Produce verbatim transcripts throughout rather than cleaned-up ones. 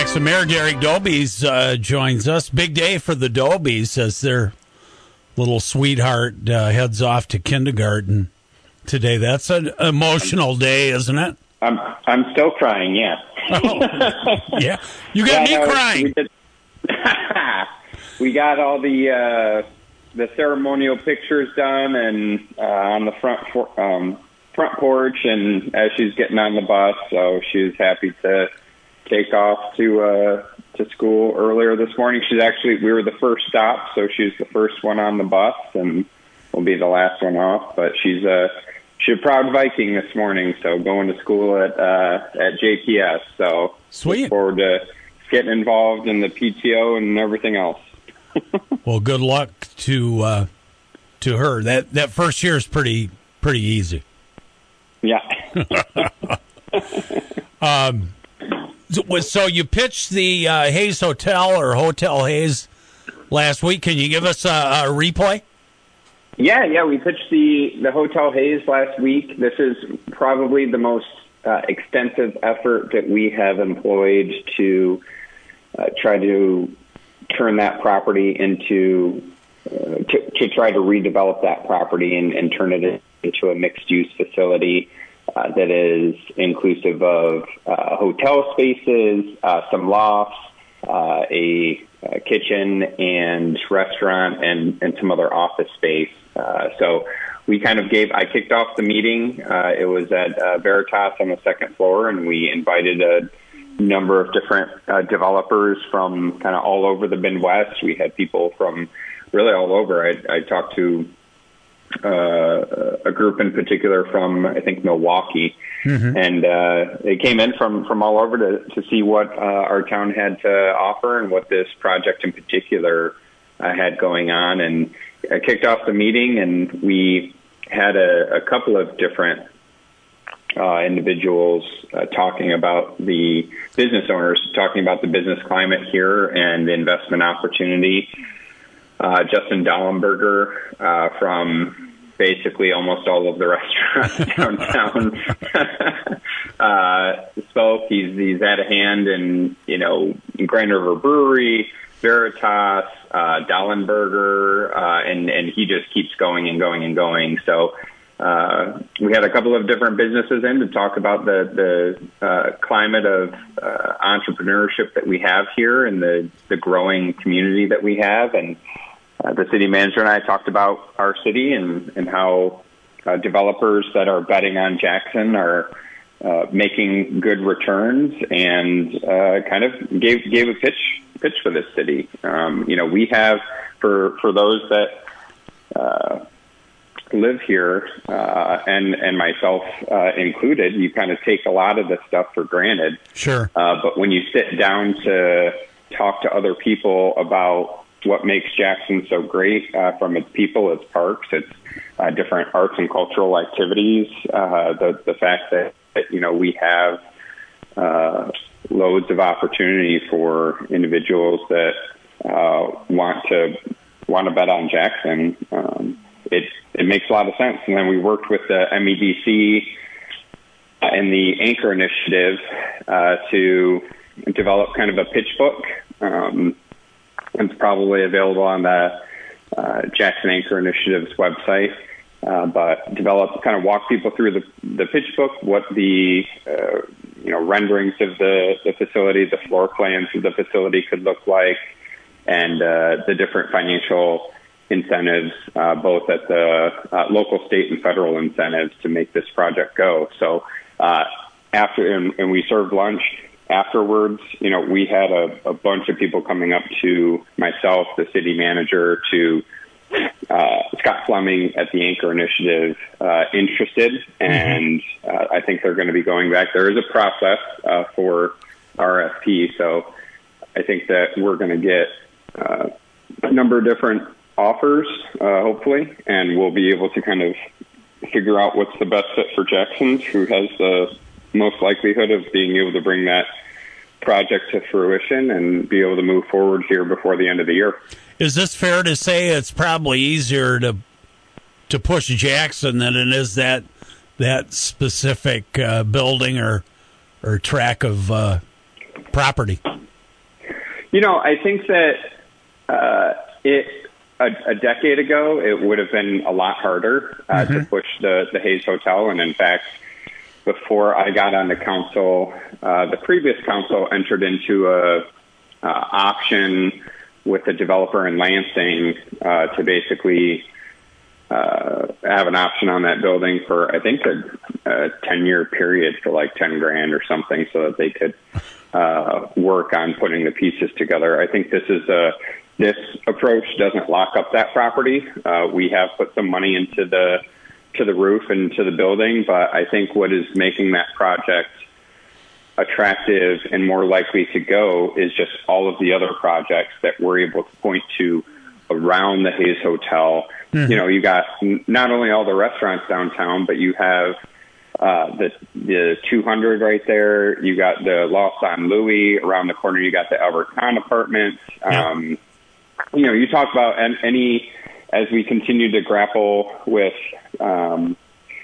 Jackson Mayor Derek Dobies uh, joins us. Big day for the Dobies as their little sweetheart uh, heads off to kindergarten today. That's an emotional day, isn't it? I'm I'm still crying. Yeah. Oh, yeah, you got yeah, me no, crying. We, did, we got all the uh, the ceremonial pictures done, and uh, on the front for, um, front porch, and as she's getting on the bus, so she was happy to take off to uh, to school earlier this morning. She's actually we were the first stop, so she was the first one on the bus, and will be the last one off. But she's a she's a proud Viking this morning, so going to school at uh, at J P S. So sweet. Look forward to getting involved in the P T O and everything else. Well, good luck to uh, to her. That that first year is pretty pretty easy. Yeah. um. So you pitched the uh, Hayes Hotel or Hotel Hayes last week. Can you give us a, a replay? Yeah, yeah. We pitched the, the Hotel Hayes last week. This is probably the most uh, extensive effort that we have employed to uh, try to turn that property into, uh, to, to try to redevelop that property and, and turn it into a mixed-use facility. Uh, that is inclusive of uh, hotel spaces, uh, some lofts, uh, a, a kitchen and restaurant, and, and some other office space. Uh, so we kind of gave, I kicked off the meeting. Uh, it was at uh, Veritas on the second floor, and we invited a number of different uh, developers from kind of all over the Midwest. We had people from really all over. I, I talked to Uh, a group in particular from, I think, Milwaukee. Mm-hmm. And uh, they came in from, from all over to, to see what uh, our town had to offer and what this project in particular uh, had going on. And I kicked off the meeting, and we had a, a couple of different uh, individuals uh, talking about the business owners, talking about the business climate here and the investment opportunity. Uh, Justin Dallenberger uh, from basically almost all of the restaurants downtown uh, spoke. He's, he's had a hand in, you know, Grand River Brewery, Veritas, uh, Dallenberger, uh, and, and he just keeps going and going and going. So uh, we had a couple of different businesses in to talk about the, the uh, climate of uh, entrepreneurship that we have here and the, the growing community that we have. And Uh, the city manager and I talked about our city and, and how uh, developers that are betting on Jackson are uh, making good returns, and uh, kind of gave gave a pitch pitch for this city. Um, you know, we have for for those that uh, live here, uh, and and myself uh, included, you kind of take a lot of this stuff for granted. Sure. Uh, but when you sit down to talk to other people about what makes Jackson so great, uh, from its people, its parks, its uh, different arts and cultural activities, uh, the the fact that, that you know we have uh, loads of opportunity for individuals that uh, want to want to bet on Jackson. Um, it it makes a lot of sense. And then we worked with the M E D C and the Anchor Initiative uh, to develop kind of a pitch book. Um, It's probably available on the uh, Jackson Anchor Initiative's website, uh, but develop, kind of walk people through the, the pitch book, what the uh, you know renderings of the, the facility, the floor plans of the facility could look like, and uh, the different financial incentives, uh, both at the uh, local, state, and federal incentives to make this project go. So uh, after, and, and we served lunch. Afterwards, you know, we had a, a bunch of people coming up to myself, the city manager, to uh, Scott Fleming at the Anchor Initiative, uh, interested, and uh, I think they're going to be going back. There is a process uh, for R F P, so I think that we're going to get uh, a number of different offers, uh, hopefully, and we'll be able to kind of figure out what's the best fit for Jackson, who has the most likelihood of being able to bring that project to fruition and be able to move forward here before the end of the year. Is this fair to say it's probably easier to to push Jackson than it is that that specific uh, building or or track of uh, property? You know, I think that uh, it a, a decade ago it would have been a lot harder uh, mm-hmm. to push the, the Hayes Hotel. And in fact, before I got on the council, uh, the previous council entered into a uh, option with the developer in Lansing uh, to basically uh, have an option on that building for, I think, a, a ten-year period for like ten grand or something, so that they could uh, work on putting the pieces together. I think this is a this approach doesn't lock up that property. Uh, we have put some money into the to the roof and to the building, but I think what is making that project attractive and more likely to go is just all of the other projects that we're able to point to around the Hayes Hotel. Mm-hmm. You know, you got not only all the restaurants downtown, but you have uh, the the two hundred right there. You got the Lost on Louis around the corner. You got the Albert Kahn Apartments. Yeah. Um, you know, you talk about any as we continue to grapple with um,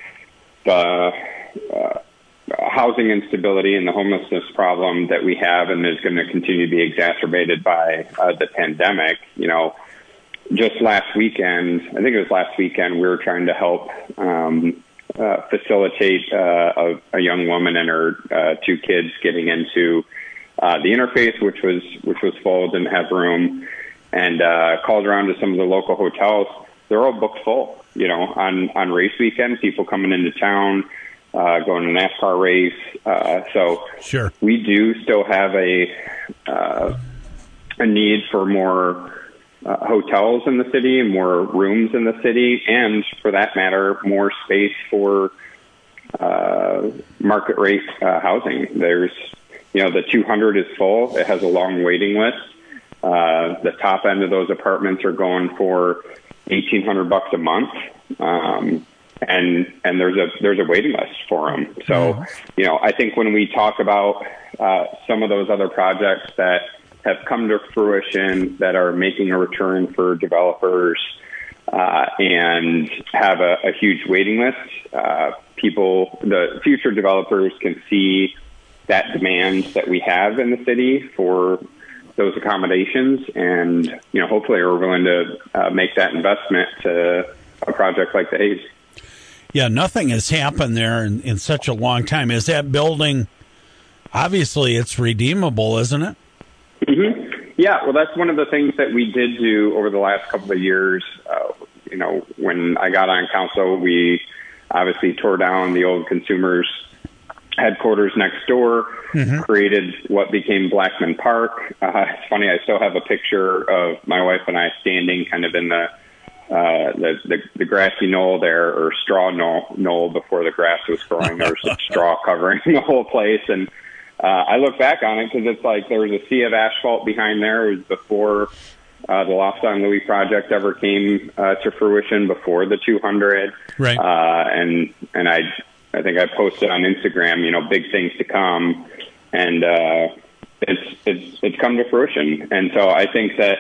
the uh, housing instability and the homelessness problem that we have, and is going to continue to be exacerbated by uh, the pandemic. You know, just last weekend, I think it was last weekend, we were trying to help um, uh, facilitate uh, a, a young woman and her uh, two kids getting into uh, the interface, which was which was full, didn't have room, and uh, called around to some of the local hotels. They're all booked full. You know, on on race weekend, people coming into town. Uh, going to NASCAR race. Uh, so sure. We do still have a uh, a need for more uh, hotels in the city, more rooms in the city, and for that matter, more space for uh, market rate uh, housing. There's, you know, the two hundred is full. It has a long waiting list. Uh, the top end of those apartments are going for eighteen hundred bucks a month. Um, And and there's a there's a waiting list for them. So, you know, I think when we talk about uh, some of those other projects that have come to fruition, that are making a return for developers uh, and have a, a huge waiting list, uh, people, the future developers can see that demand that we have in the city for those accommodations, and, you know, hopefully are willing to uh, make that investment to a project like the Hayes. Yeah, nothing has happened there in, in such a long time. Is that building, obviously it's redeemable, isn't it? Mm-hmm. Yeah, well, that's one of the things that we did do over the last couple of years. Uh, you know, when I got on council, we obviously tore down the old Consumers headquarters next door, mm-hmm. created what became Blackman Park. Uh, it's funny, I still have a picture of my wife and I standing kind of in the Uh, the, the the grassy knoll there, or straw knoll, knoll before the grass was growing. There was some straw covering the whole place, and uh, I look back on it because it's like there was a sea of asphalt behind there. It was before uh, the Lost on Louis project ever came uh, to fruition, before the two hundred. Right. Uh, and and I I think I posted on Instagram, you know, big things to come, and uh, it's it's it's come to fruition. And so I think that.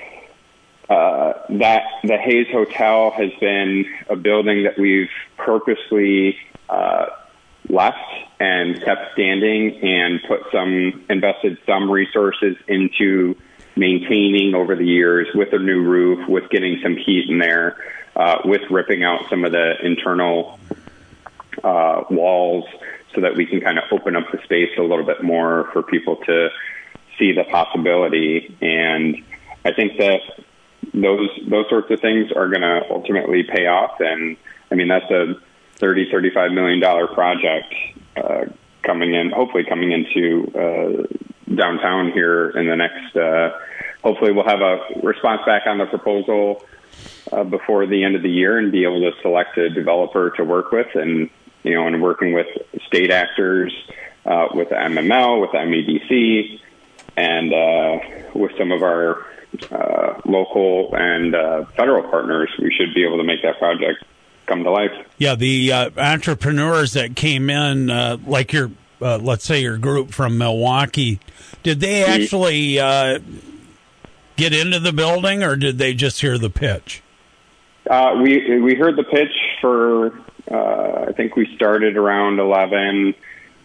Uh, that the Hayes Hotel has been a building that we've purposely uh, left and kept standing, and put some invested some resources into maintaining over the years, with a new roof, with getting some heat in there, uh, with ripping out some of the internal uh, walls so that we can kind of open up the space a little bit more for people to see the possibility. And I think that those those sorts of things are going to ultimately pay off. And I mean, that's a thirty, thirty-five million dollars project uh, coming in, hopefully coming into uh, downtown here in the next, uh, hopefully we'll have a response back on the proposal uh, before the end of the year, and be able to select a developer to work with. And, you know, and working with state actors, uh, with the M M L, with the M E D C, and uh, with some of our Uh, local and uh, federal partners, we should be able to make that project come to life. Yeah, the uh, entrepreneurs that came in, uh, like your, uh, let's say your group from Milwaukee, did they actually uh, get into the building, or did they just hear the pitch? Uh, we we heard the pitch for, uh, I think we started around eleven,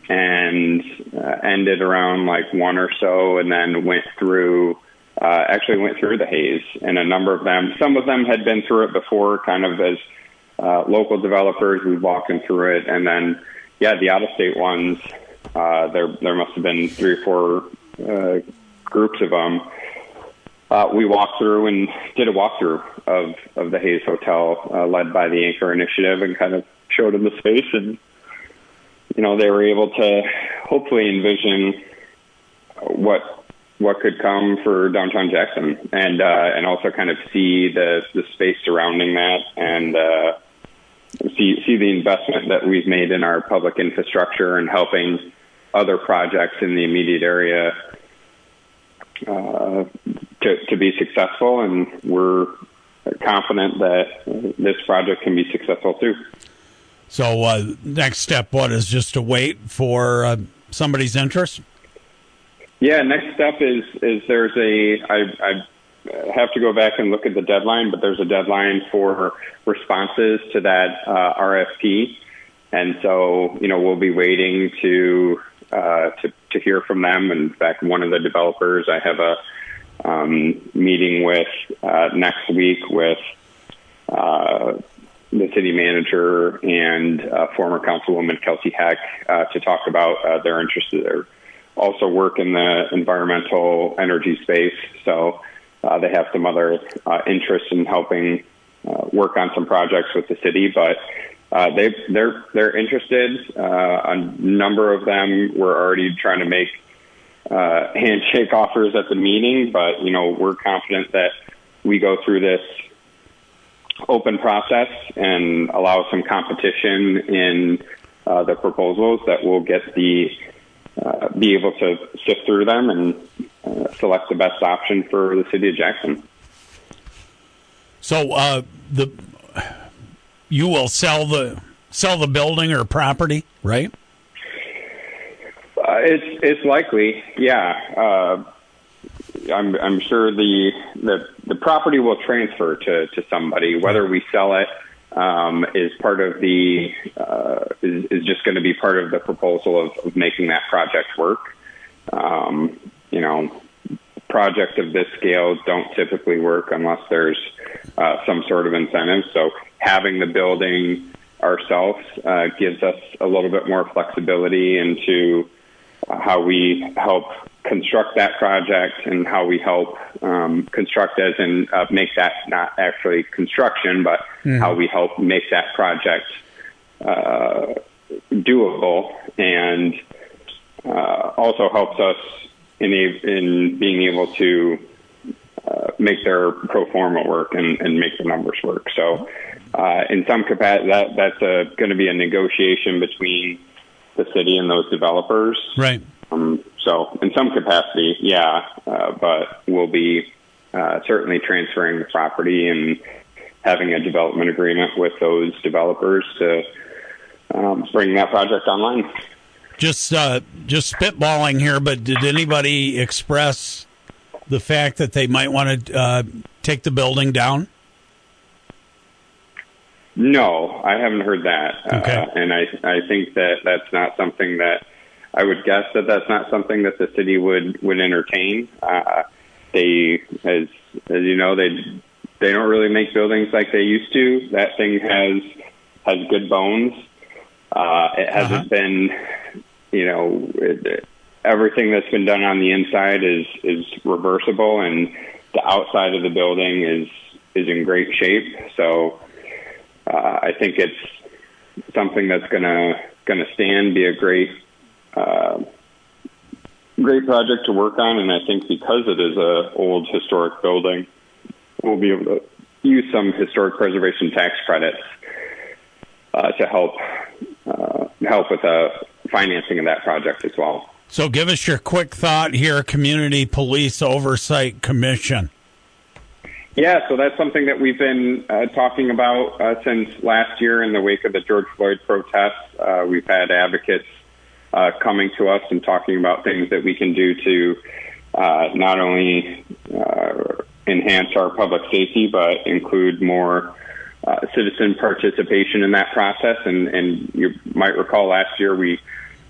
and uh, ended around like one or so, and then went through, uh, actually went through the haze. And a number of them, some of them had been through it before, kind of as uh, local developers. We walked them through it, and then yeah, the out-of-state ones. Uh, there, there must have been three or four uh, groups of them. Uh, we walked through and did a walkthrough of, of the Hayes Hotel, uh, led by the Anchor Initiative, and kind of showed them the space. And, you know, they were able to hopefully envision what what could come for downtown Jackson, and uh, and also kind of see the, the space surrounding that, and uh, see see the investment that we've made in our public infrastructure and helping other projects in the immediate area uh, to, to be successful. And we're confident that this project can be successful too. So uh, next step, what, is just to wait for uh, somebody's interest? Yeah, next step is, is there's a, I, I have to go back and look at the deadline, but there's a deadline for responses to that uh, R F P. And so, you know, we'll be waiting to, uh, to, to hear from them. In fact, one of the developers I have a um, meeting with uh, next week with uh, the city manager and uh, former councilwoman Kelsey Heck uh, to talk about uh, their interest. Their also work in the environmental energy space, so uh, they have some other uh, interests in helping uh, work on some projects with the city. But uh, they they're they're interested. Uh, a number of them were already trying to make uh, handshake offers at the meeting, but you know, we're confident that we go through this open process and allow some competition in uh, the proposals, that we'll get the uh, be able to sift through them and uh, select the best option for the city of Jackson. So uh, the you will sell the sell the building or property, right? Uh, it's it's likely, yeah. Uh, I'm I'm sure the the the property will transfer to, to somebody. Whether we sell it um, is part of the uh, is, is just going to be part of the proposal of, of making that project work. Um, you know, projects of this scale don't typically work unless there's uh, some sort of incentive. So having the building ourselves uh, gives us a little bit more flexibility into uh, how we help construct that project and how we help um, construct as in uh, make that not actually construction, but mm-hmm. how we help make that project uh, doable, and uh, also helps us in, a, in being able to uh, make their pro forma work and, and make the numbers work. So uh, in some capacity, that, that's going to be a negotiation between the city and those developers. Right. Um, so in some capacity, yeah, uh, but we'll be uh, certainly transferring the property and having a development agreement with those developers to um, bring that project online. Just, uh, just spitballing here, but did anybody express the fact that they might want to uh, take the building down? No, I haven't heard that. Okay. Uh, and I, I think that that's not something that I would guess that that's not something that the city would, would entertain. Uh, they, as, as you know, they, they don't really make buildings like they used to. That thing has, has good bones. Uh, it hasn't uh-huh. been, you know, it, everything that's been done on the inside is, is reversible, and the outside of the building is, is in great shape. So, uh, I think it's something that's gonna, gonna stand, be a great, Uh, great project to work on, and I think because it is a old historic building, we'll be able to use some historic preservation tax credits uh, to help uh, help with the financing of that project as well. So give us your quick thought here, Community Police Oversight Commission. Yeah, so that's something that we've been uh, talking about uh, since last year in the wake of the George Floyd protests. Uh, we've had advocates Uh, coming to us and talking about things that we can do to uh, not only uh, enhance our public safety, but include more uh, citizen participation in that process. And, and you might recall last year we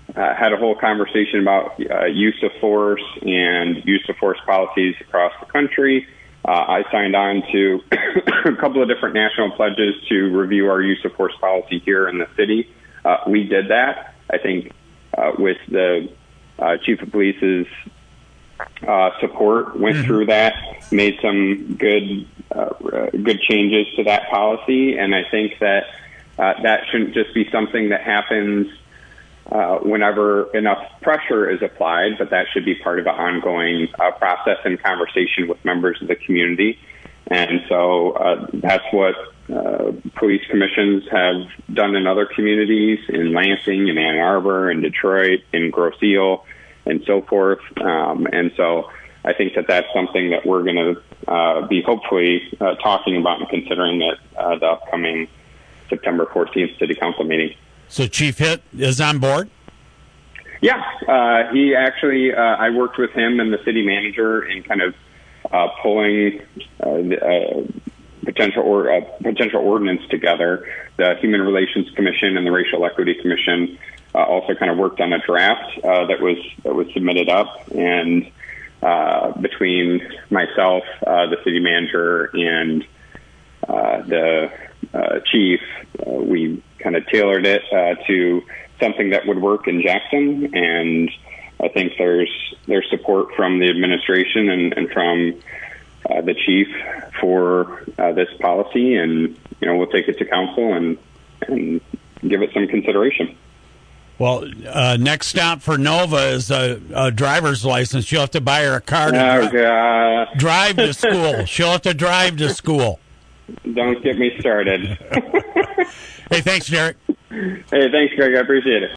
uh, had a whole conversation about uh, use of force and use of force policies across the country. Uh, I signed on to a couple of different national pledges to review our use of force policy here in the city. Uh, we did that. I think uh, with the uh, chief of police's uh, support, went mm-hmm. through that, made some good uh, good changes to that policy, and I think that uh, that shouldn't just be something that happens uh, whenever enough pressure is applied, but that should be part of an ongoing uh, process and conversation with members of the community. And so uh, that's what uh, police commissions have done in other communities, in Lansing, in Ann Arbor, in Detroit, in Grosse Ile, and so forth. Um, and so I think that that's something that we're going to uh, be hopefully uh, talking about and considering at uh, the upcoming September fourteenth City Council meeting. So Chief Hitt is on board? Yeah. Uh, he actually, uh, I worked with him and the city manager in kind of uh, pulling uh, the, uh, potential or uh, potential ordinance together. The Human Relations Commission and the Racial Equity Commission uh, also kind of worked on a draft uh, that was that was submitted up, and uh, between myself, uh, the city manager, and uh, the uh, chief, uh, we kind of tailored it uh, to something that would work in Jackson, and I think there's there's support from the administration and, and from uh, the chief for uh, this policy, and you know we'll take it to council and and give it some consideration. Well, uh, next stop for Nova is a, a driver's license. You'll have to buy her a car to oh, dri- God. drive to school. She'll have to drive to school. Don't get me started. Hey, thanks, Derek. Hey, thanks, Greg. I appreciate it.